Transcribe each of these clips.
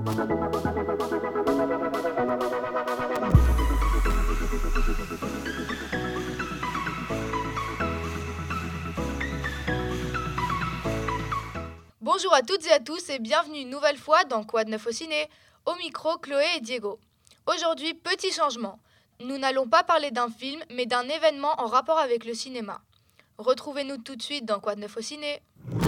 Bonjour à toutes et à tous et bienvenue une nouvelle fois dans Quoi de neuf au ciné. Au micro, Chloé et Diego. Aujourd'hui, petit changement. Nous n'allons pas parler d'un film, mais d'un événement en rapport avec le cinéma. Retrouvez-nous tout de suite dans Quoi de neuf au ciné.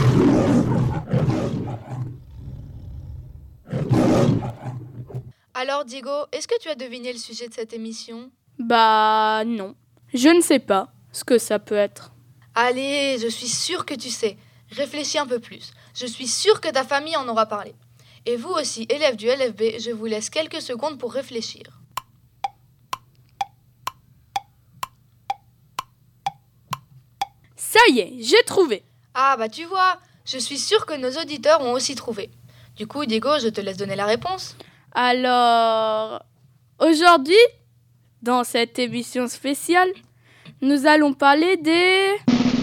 Alors Diego, est-ce que tu as deviné le sujet de cette émission ? Bah non, je ne sais pas ce que ça peut être. Allez, je suis sûre que tu sais. Réfléchis un peu plus. Je suis sûre que ta famille en aura parlé. Et vous aussi, élèves du LFB, je vous laisse quelques secondes pour réfléchir. Ça y est, j'ai trouvé. Ah bah tu vois, je suis sûre que nos auditeurs ont aussi trouvé. Du coup, Diego, je te laisse donner la réponse. Alors, aujourd'hui, dans cette émission spéciale, nous allons parler des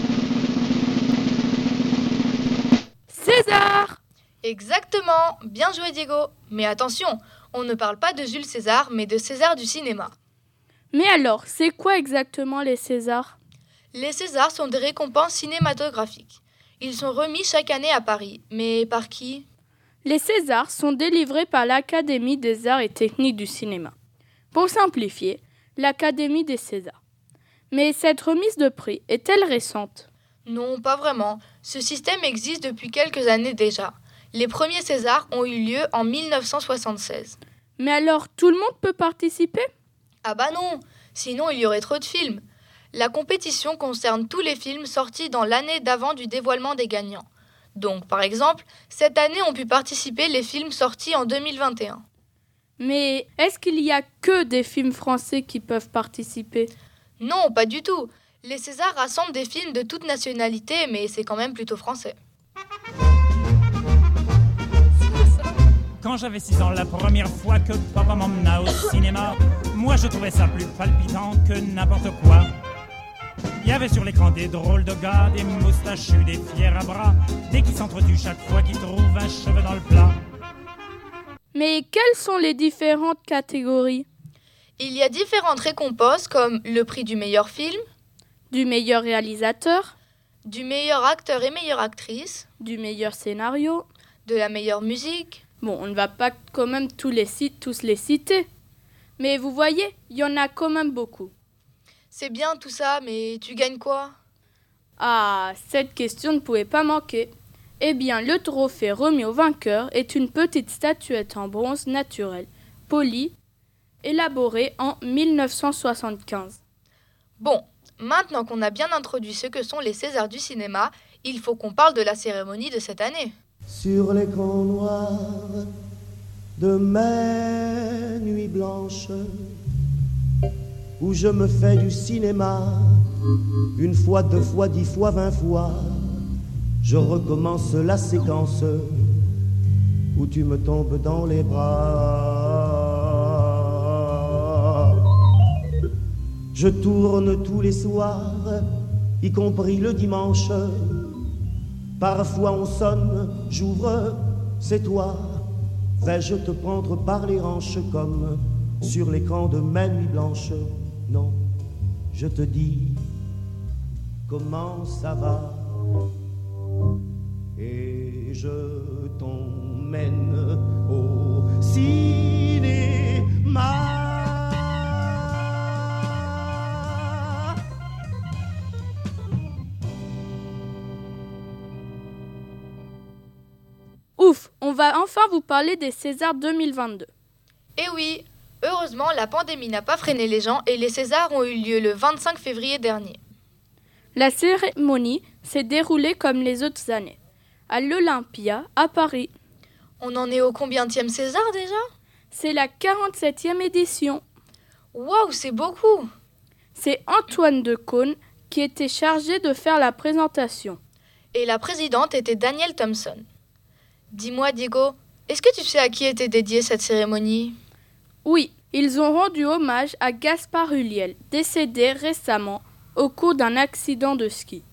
César. Exactement, bien joué Diego. Mais attention, on ne parle pas de Jules César, mais de César du cinéma. Mais alors, c'est quoi exactement les Césars ? Les Césars sont des récompenses cinématographiques. Ils sont remis chaque année à Paris. Mais par qui ? Les Césars sont délivrés par l'Académie des arts et techniques du cinéma. Pour simplifier, l'Académie des Césars. Mais cette remise de prix est-elle récente ? Non, pas vraiment. Ce système existe depuis quelques années déjà. Les premiers Césars ont eu lieu en 1976. Mais alors, tout le monde peut participer ? Ah bah non, sinon il y aurait trop de films. La compétition concerne tous les films sortis dans l'année d'avant du dévoilement des gagnants. Donc, par exemple, cette année ont pu participer les films sortis en 2021. Mais est-ce qu'il y a que des films français qui peuvent participer ? Non, pas du tout. Les Césars rassemblent des films de toute nationalité, mais c'est quand même plutôt français. Quand j'avais 6 ans, la première fois que papa m'emmena au cinéma, moi je trouvais ça plus palpitant que n'importe quoi. Il y avait sur l'écran des drôles de gars, des moustachus, des fiers à bras, des qui s'entretuent chaque fois qu'ils trouvent un cheveu dans le plat. Mais quelles sont les différentes catégories ? Il y a différentes récompenses comme le prix du meilleur film, Du meilleur réalisateur, du meilleur acteur et meilleure actrice, du meilleur scénario. de la meilleure musique. Bon, on ne va pas quand même tous les citer. Mais vous voyez, il y en a quand même beaucoup. C'est bien tout ça, mais tu gagnes quoi ? Ah, cette question ne pouvait pas manquer. Eh bien, le trophée remis au vainqueur est une petite statuette en bronze naturel, polie, élaborée en 1975. Bon, maintenant qu'on a bien introduit ce que sont les Césars du cinéma, il faut qu'on parle de la cérémonie de cette année. Sur l'écran noir de mes nuits blanches, où je me fais du cinéma, une fois, 2 fois, 10 fois, 20 fois, je recommence la séquence où tu me tombes dans les bras. Je tourne tous les soirs, y compris le dimanche. Parfois on sonne, j'ouvre, c'est toi. Vais-je te prendre par les hanches comme sur l'écran de mes nuits blanches? Non, je te dis comment ça va. Et je t'emmène au cinéma. Ouf, on va enfin vous parler des Césars 2022. Eh oui, heureusement, la pandémie n'a pas freiné les gens et les Césars ont eu lieu le 25 février dernier. La cérémonie s'est déroulée comme les autres années, à l'Olympia, à Paris. On en est au combientième César déjà ? C'est la 47e édition. Waouh, c'est beaucoup ! C'est Antoine Decaune qui était chargé de faire la présentation. Et la présidente était Danielle Thompson. Dis-moi, Diego, est-ce que tu sais à qui était dédiée cette cérémonie ? Oui, ils ont rendu hommage à Gaspard Ulliel, décédé récemment au cours d'un accident de ski.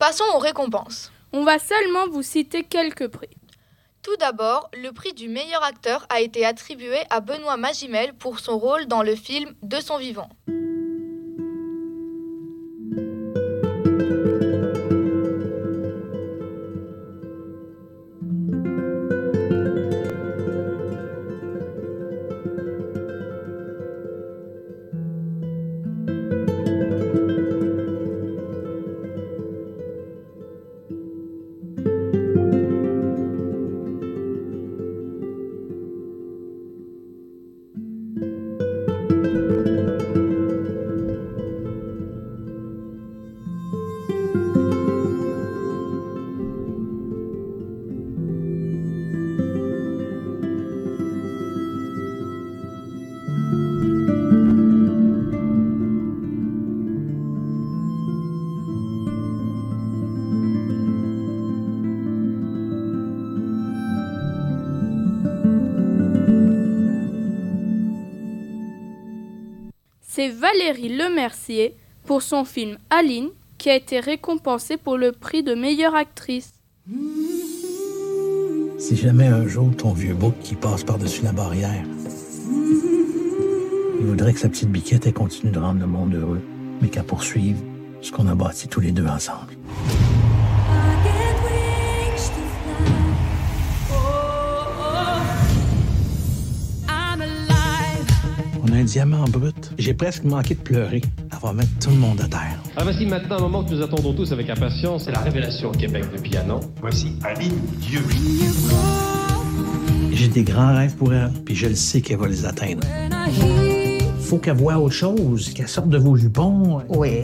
Passons aux récompenses. On va seulement vous citer quelques prix. Tout d'abord, le prix du meilleur acteur a été attribué à Benoît Magimel pour son rôle dans le film De son vivant. C'est Valérie Lemercier pour son film Aline qui a été récompensée pour le prix de meilleure actrice. Si jamais un jour ton vieux bouc qui passe par-dessus la barrière, il voudrait que sa petite biquette elle continue de rendre le monde heureux, mais qu'elle poursuive ce qu'on a bâti tous les deux ensemble. On a un diamant brut. J'ai presque manqué de pleurer. Elle va mettre tout le monde à terre. Alors voici maintenant un moment que nous attendons tous avec impatience. C'est la révélation au Québec depuis un an. Voici Aline Dieu. J'ai des grands rêves pour elle, puis je le sais qu'elle va les atteindre. Faut qu'elle voie autre chose, qu'elle sorte de vos jupons. With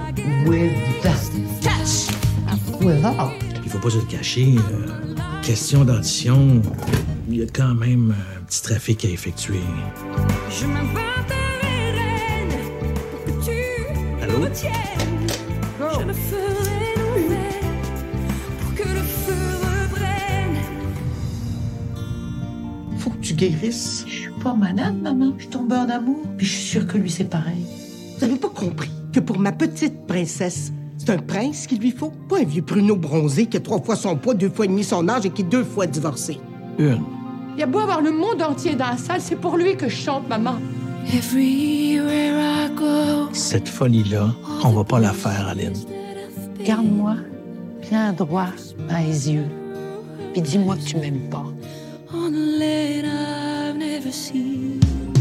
touch. Il faut pas se le cacher. Question d'audition, il y a quand même un petit trafic à effectuer. Je m'inventerai reine pour que tu Allô? me tiennes. Je me ferai nouvelle pour que le feu reprenne. Faut que tu guérisses. Je suis pas malade, maman. Je suis tombée d'amour. Puis je suis sûre que lui, c'est pareil. Vous avez pas compris que pour ma petite princesse, c'est un prince qu'il lui faut? Pas un vieux pruneau bronzé qui a 3 fois son poids, 2 fois et demi son âge et qui est 2 fois divorcé. Une. Il y a beau avoir le monde entier dans la salle, c'est pour lui que je chante, maman. Everywhere I go. Cette folie-là, on va pas la faire, Aline. Garde-moi bien droit dans les yeux. Puis dis-moi que tu m'aimes pas. On a land I've never seen.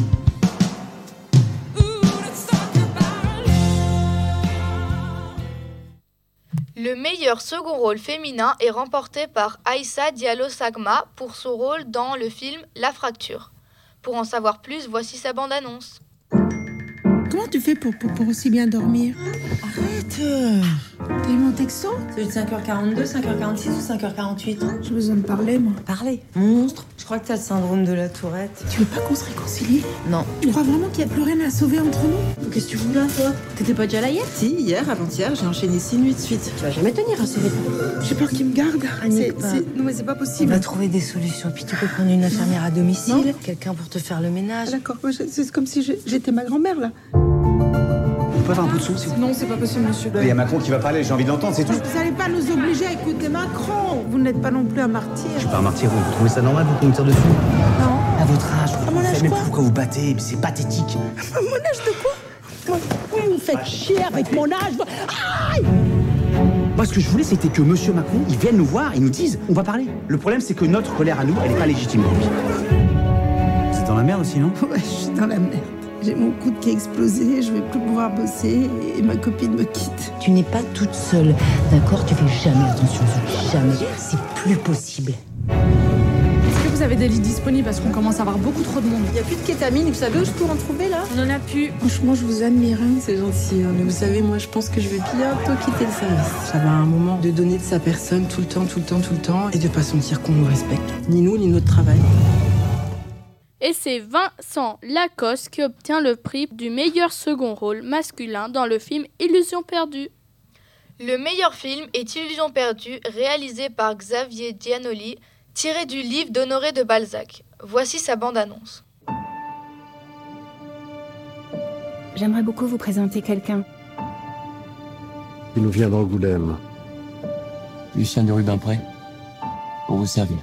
Le meilleur second rôle féminin est remporté par Aïssa Diallo Sagma pour son rôle dans le film La Fracture. Pour en savoir plus, voici sa bande-annonce. Comment tu fais pour aussi bien dormir? Arrête! T'as eu mon texto? Celui de 5h42, 5h46 ou 5h48? J'ai besoin de parler, moi. Parler? Monstre! Je crois que t'as le syndrome de la tourette. Tu veux pas qu'on se réconcilie? Non. Tu crois vraiment qu'il y a plus rien à sauver entre nous? Qu'est-ce que tu veux là, toi? T'étais pas déjà là hier? Si, hier, avant-hier, j'ai enchaîné 6 nuits de suite. Tu vas jamais tenir à ce rythme. J'ai peur qu'il me garde. Non, mais c'est pas On possible. va trouver des solutions. Puis tu peux prendre une infirmière à domicile, quelqu'un pour te faire le ménage. D'accord, c'est comme si j'étais ma grand-mère, là. Vous pouvez avoir un peu de sous, s'il vous plaît? Non, c'est pas possible, monsieur. Il y a Macron qui va parler, j'ai envie d'entendre, c'est tout. Vous allez pas nous obliger à écouter Macron. Vous n'êtes pas non plus un martyr. Je suis pas un martyr, vous trouvez ça normal, vous qu'on me tire dessus? Non. À votre âge, À mon âge, mais quoi? pourquoi vous battez? C'est pathétique. À mon âge de quoi? Vous me faites chier avec mon âge. Aïe! Moi, ce que je voulais, c'était que monsieur Macron, il vienne nous voir et nous dise, on va parler. Le problème, c'est que notre colère à nous, elle est pas légitime pour lui. Vous êtes dans la merde aussi, non? Ouais, je suis dans la merde. J'ai mon coude qui a explosé, je vais plus pouvoir bosser et ma copine me quitte. Tu n'es pas toute seule, d'accord? Tu fais jamais attention, jamais. C'est plus possible. Est-ce que vous avez des lits disponibles parce qu'on commence à avoir beaucoup trop de monde? Il y a plus de kétamine, vous savez où je peux en trouver là? On en a plus. Franchement, je vous admire. Hein. C'est gentil, mais vous savez, moi je pense que je vais bientôt quitter le service. J'avais un moment de donner de sa personne tout le temps, et de pas sentir qu'on nous respecte. Ni nous, ni notre travail. Et c'est Vincent Lacoste qui obtient le prix du meilleur second rôle masculin dans le film Illusion perdue. Le meilleur film est Illusion perdue, réalisé par Xavier Giannoli, tiré du livre d'Honoré de Balzac. Voici sa bande-annonce. J'aimerais beaucoup vous présenter quelqu'un. Il nous vient d'Angoulême. Lucien de Rubempré, pour vous servir.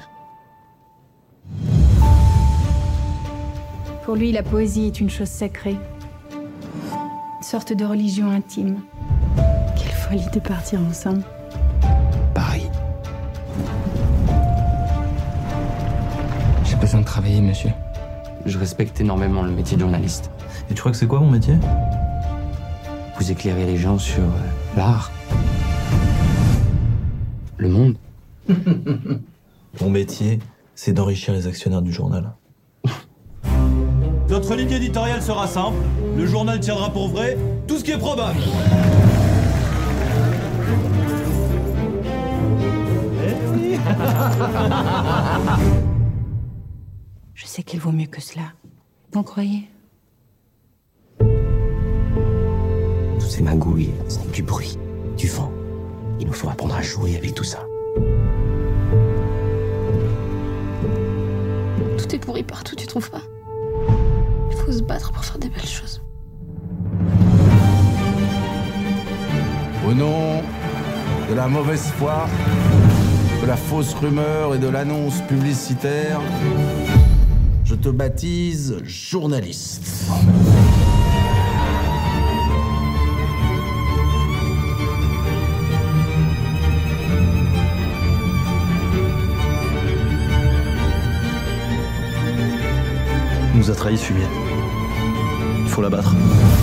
Pour lui, la poésie est une chose sacrée. Une sorte de religion intime. Quelle folie de partir ensemble. Paris. J'ai besoin de travailler, monsieur. Je respecte énormément le métier de journaliste. Et tu crois que c'est quoi mon métier? Vous éclairez les gens sur l'art. Le monde. Mon métier, c'est d'enrichir les actionnaires du journal. Notre ligne éditoriale sera simple. Le journal tiendra pour vrai tout ce qui est probable. Je sais qu'il vaut mieux que cela. Vous croyez? Toutes ces magouilles, c'est du bruit, du vent. Il nous faut apprendre à jouer avec tout ça. Tout est pourri partout, tu trouves pas? Il faut se battre pour faire des belles choses. Au nom de la mauvaise foi, de la fausse rumeur et de l'annonce publicitaire, je te baptise journaliste. Il nous a trahis, Fumier. Il faut l'abattre.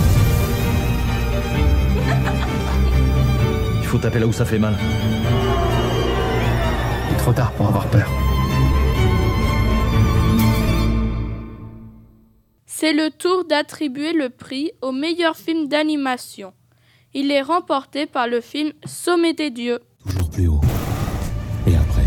Il faut taper là où ça fait mal. Il est trop tard pour avoir peur. C'est le tour d'attribuer le prix au meilleur film d'animation. Il est remporté par le film Sommet des dieux. Toujours plus haut. Et après?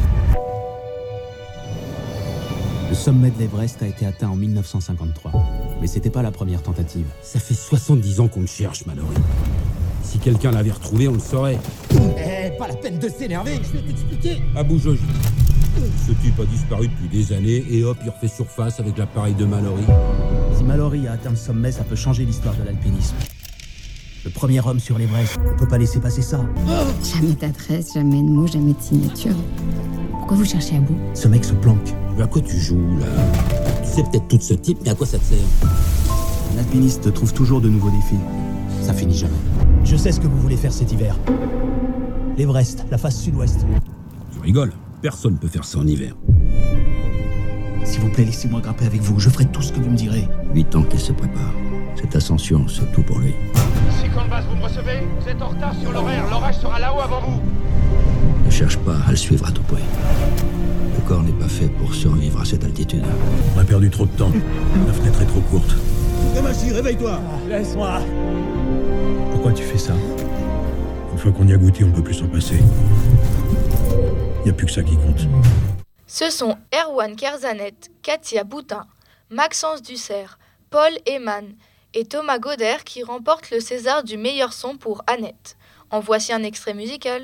Le sommet de l'Everest a été atteint en 1953. Mais c'était pas la première tentative. Ça fait 70 ans qu'on le cherche, Mallory. Si quelqu'un l'avait retrouvé, on le saurait. Pas la peine de s'énerver, je vais t'expliquer. Abu Joji. Ce type a disparu depuis des années et hop, il refait surface avec l'appareil de Mallory. Si Mallory a atteint le sommet, ça peut changer l'histoire de l'alpinisme. Le premier homme sur l'Everest, on peut pas laisser passer ça. Jamais d'adresse, jamais de mots, jamais de signature. Pourquoi vous cherchez Abou? Ce mec se planque. À quoi tu joues, là? Tu sais peut-être tout de ce type, mais à quoi ça te sert? Un alpiniste trouve toujours de nouveaux défis. Ça finit jamais. Je sais ce que vous voulez faire cet hiver. L'Everest, la face sud-ouest. Tu rigoles? Personne peut faire ça en hiver. S'il vous plaît, laissez-moi grimper avec vous. Je ferai tout ce que vous me direz. 8 ans qu'il se prépare. Cette ascension, c'est tout pour lui. Si Canvas, vous me recevez? Vous êtes en retard sur l'horaire. L'orage sera là-haut avant vous. Ne cherche pas à le suivre à tout prix. Le corps n'est pas fait pour survivre à cette altitude. On a perdu trop de temps. La fenêtre est trop courte. Demachi, réveille-toi. Laisse-moi. Pourquoi tu fais ça? Une fois qu'on y a goûté, on peut plus s'en passer. Il n'y a plus que ça qui compte. Ce sont Erwan Kerzanet, Katia Boutin, Maxence Dussert, Paul Heyman et Thomas Goder qui remportent le César du meilleur son pour Annette. En voici un extrait musical.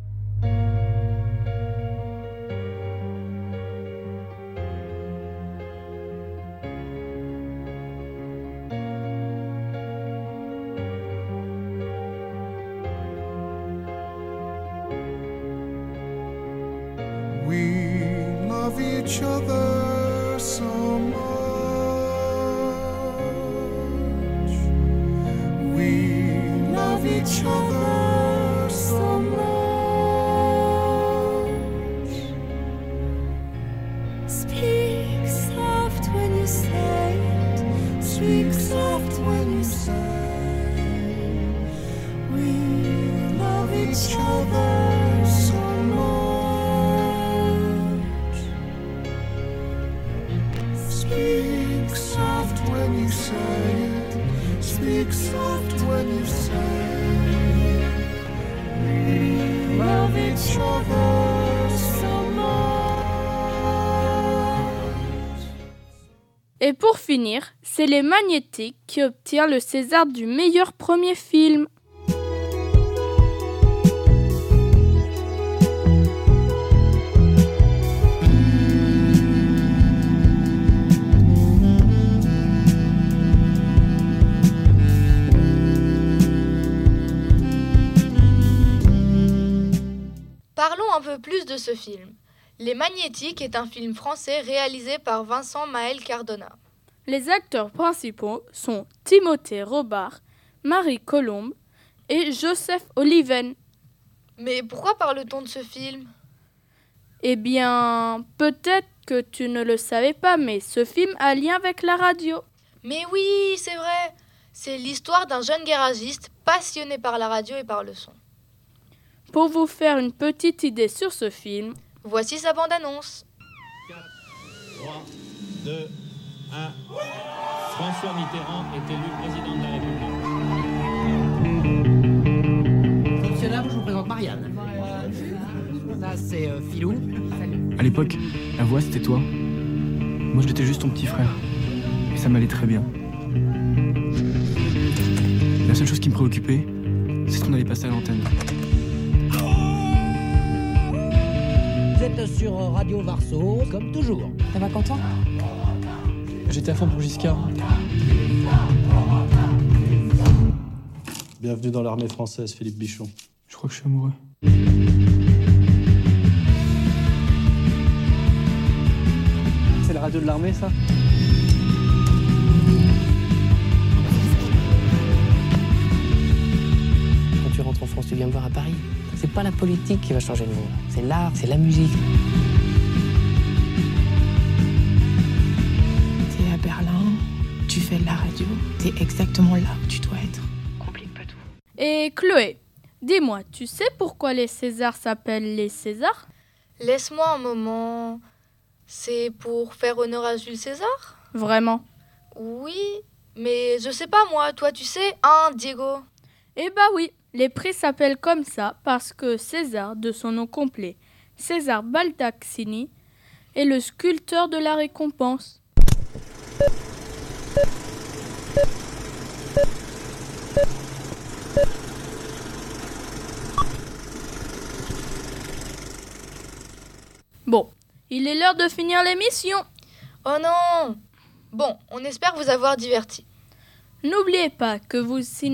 We love each other so much. We love each other so much. Speak soft when you say it. Speak soft when you say we love each other so much. Speak soft when you say it. Speak soft when you say we love each other so much. Et pour finir, c'est Les Magnétiques qui obtient le César du meilleur premier film. Parlons un peu plus de ce film. Les Magnétiques est un film français réalisé par Vincent Maël Cardona. Les acteurs principaux sont Timothée Robard, Marie Colombe et Joseph Oliven. Mais pourquoi parle-t-on de ce film ? Eh bien, peut-être que tu ne le savais pas, mais ce film a un lien avec la radio. Mais oui, c'est vrai. C'est l'histoire d'un jeune garagiste passionné par la radio et par le son. Pour vous faire une petite idée sur ce film, voici sa bande-annonce. 4, 3, 2, 1. François Mitterrand est élu président de la République. Fonctionnaire, je vous présente Marianne. Ça, c'est Philou. À l'époque, la voix, c'était toi. Moi, j'étais juste ton petit frère. Et ça m'allait très bien. La seule chose qui me préoccupait, c'est qu'on allait passer à l'antenne. Vous êtes sur Radio Varso, comme toujours. Ça va, Quentin ? J'étais à fond pour Giscard. Bienvenue dans l'armée française, Philippe Bichon. Je crois que je suis amoureux. C'est la radio de l'armée, ça ? Quand tu rentres en France, tu viens me voir à Paris. C'est pas la politique qui va changer le monde. C'est l'art, c'est la musique. T'es à Berlin, tu fais de la radio. T'es exactement là où tu dois être. Complique pas tout. Et Chloé, dis-moi, tu sais pourquoi les Césars s'appellent les Césars ? Laisse-moi un moment. C'est pour faire honneur à Jules César ? Vraiment ? Oui, mais je sais pas moi. Toi, tu sais, hein, Diego ? Eh bah oui, les prix s'appellent comme ça parce que César, de son nom complet, César Baldassini, est le sculpteur de la récompense. Bon, il est l'heure de finir l'émission. Oh non ! Bon, on espère vous avoir diverti. N'oubliez pas que si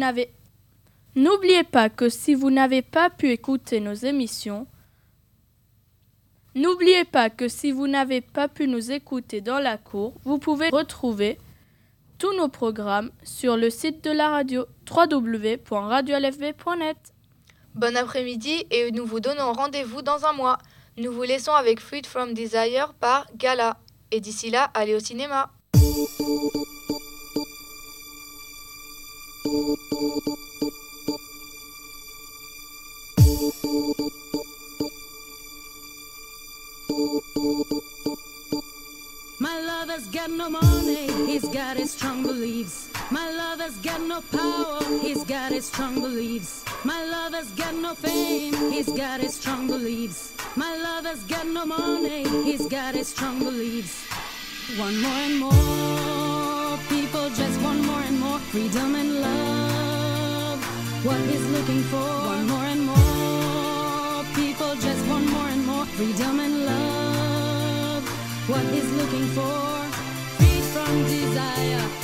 vous n'avez pas pu écouter nos émissions, n'oubliez pas que si vous n'avez pas pu nous écouter dans la cour, vous pouvez retrouver tous nos programmes sur le site de la radio www.radiolfb.net. Bon après-midi et nous vous donnons rendez-vous dans un mois. Nous vous laissons avec Freed from Desire par Gala. Et d'ici là, allez au cinéma. My lover's got no money, he's got his strong beliefs. My lover's got no power, he's got his strong beliefs. My lover's got no fame, he's got his strong beliefs. My lover's got no money, he's got his strong beliefs. One more and more, people just want more and more freedom and love. What he's looking for, one more and more, people just want more and more freedom and love. What he's looking for, freed from desire.